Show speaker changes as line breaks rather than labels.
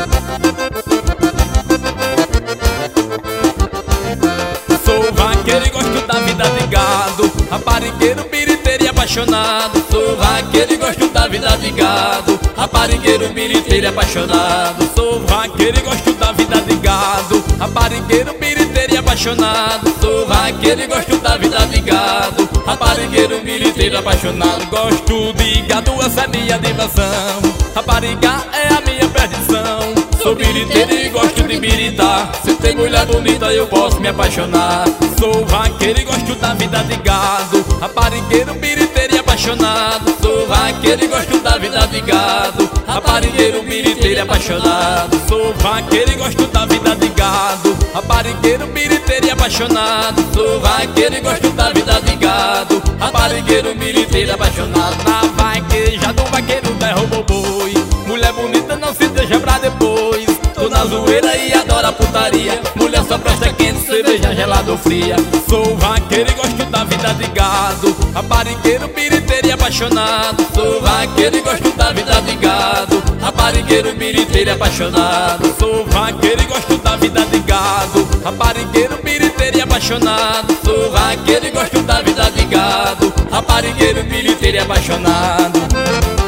Sou vaqueiro e gosto da vida de gado, raparigueiro, biriteiro e apaixonado. Sou vaqueiro e gosto da vida de gado, raparigueiro, biriteiro e apaixonado. Sou vaqueiro e gosto da vida de gado, raparigueiro, biriteiro e apaixonado. Sou vaqueiro e gosto da vida de gado, raparigueiro, biriteiro e apaixonado. Gosto de gado, essa é minha diversão, rapariga é a minha perdição. Sou biriteiro e gosto de biritar, se tem mulher bonita eu posso me apaixonar. Sou vaqueiro e gosto da vida de gado, raparigueiro, biriteiro e apaixonado. Sou vaqueiro e gosto da vida de gado, raparigueiro, biriteiro e apaixonado. Sou vaqueiro e gosto da vida de gado, raparigueiro, biriteiro e apaixonado. Sou vaqueiro e gosto da vida de gado, raparigueiro, biriteiro e apaixonado. Na vaqueja do vaqueiro derruba o boi, mulher bonita não se deixa pra depois. Tô na zoeira e adoro a putaria, mulher só presta quente, cerveja gelada ou fria. Sou vaqueiro e gosto da vida de gado, raparigueiro, biriteiro e apaixonado. Sou vaqueiro e gosto da vida de gado, raparigueiro, biriteiro e apaixonado. Sou vaqueiro e gosto da vida de gado, raparigueiro, biriteiro e apaixonado. Sou vaqueiro e gosto da vida de gado, raparigueiro, biriteiro e apaixonado.